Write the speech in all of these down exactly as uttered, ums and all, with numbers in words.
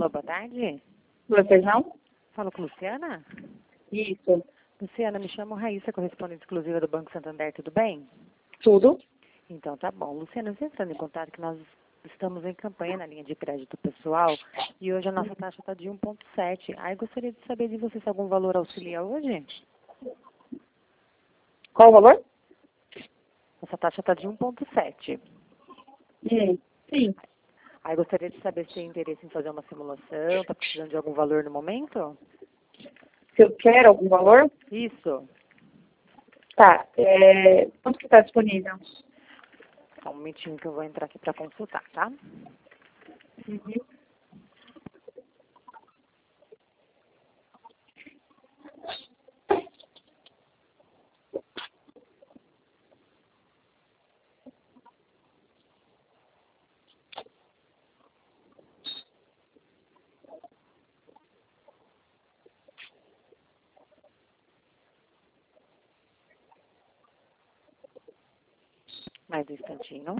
Alô, boa tarde. Vocês não? Falo com Luciana? Isso. Luciana, me chamo Raíssa, correspondente exclusiva do Banco Santander, tudo bem? Tudo? Então tá bom. Luciana, eu estou entrando em contato que nós estamos em campanha na linha de crédito pessoal e hoje a nossa taxa está de um vírgula sete. Aí gostaria de saber de você se algum valor auxilia hoje? Qual o valor? Nossa taxa está de um vírgula sete. Hum, sim. Aí gostaria de saber se tem interesse em fazer uma simulação, está precisando de algum valor no momento? Se eu quero algum valor? Isso. Tá. É... Quanto que está disponível? Só um momentinho que eu vou entrar aqui para consultar, tá? Uhum. Mais um instantinho.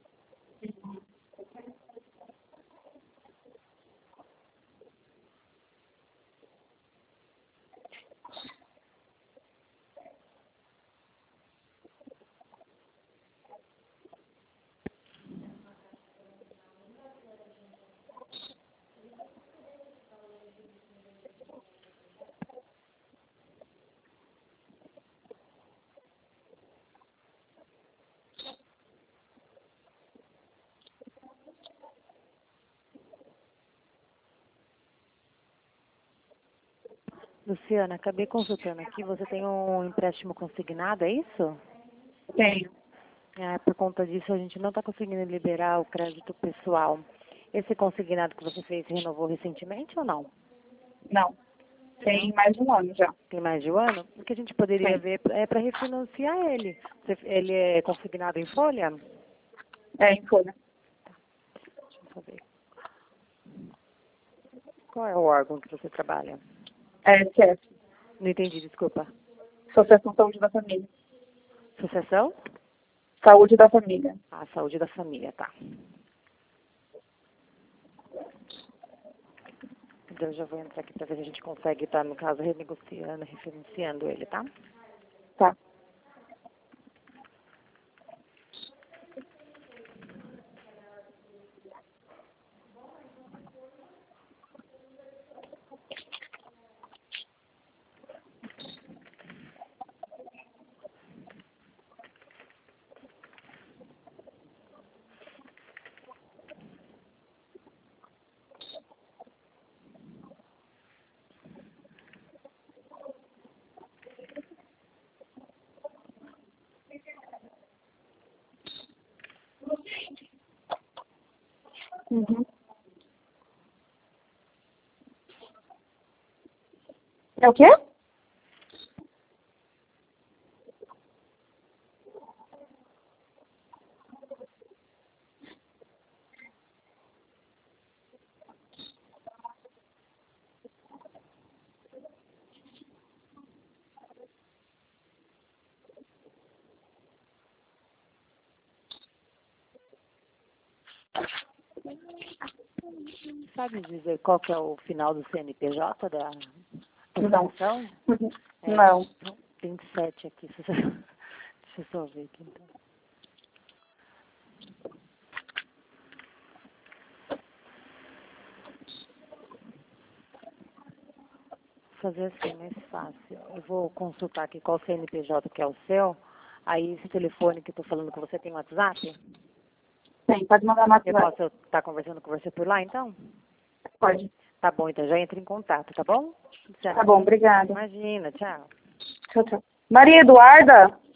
Luciana, acabei consultando aqui. Você tem um empréstimo consignado, é isso? Tenho. É, por conta disso, a gente não está conseguindo liberar o crédito pessoal. Esse consignado que você fez renovou recentemente ou não? Não. Tem mais de um ano já. Tem mais de um ano? O que a gente poderia Sim. ver é para refinanciar ele. Você- Ele é consignado em folha? É, em folha. Deixa eu só ver. Qual é o órgão que você trabalha? É, S S. Não entendi, desculpa. Associação Saúde da Família. Associação? Saúde da Família. A saúde da família, tá. Então eu já vou entrar aqui para ver se a gente consegue estar, no caso, renegociando, refinanciando ele, tá? Tá. Uhum. É o quê? Sabe dizer qual que é o final do C N P J da Não. associação? Uhum. É, Não. então, tem sete aqui. se você- Deixa eu só ver aqui, então. Vou fazer assim, mais fácil. Eu vou consultar aqui qual C N P J que é o seu. Aí, esse telefone que eu tô falando com você tem WhatsApp? Tem, pode mandar no Eu WhatsApp. posso estar conversando com você por lá, então? Pode. Tá bom, então já entra em contato, tá bom? Tá bom, obrigada. Imagina, tchau. Tchau, tchau. Maria Eduarda?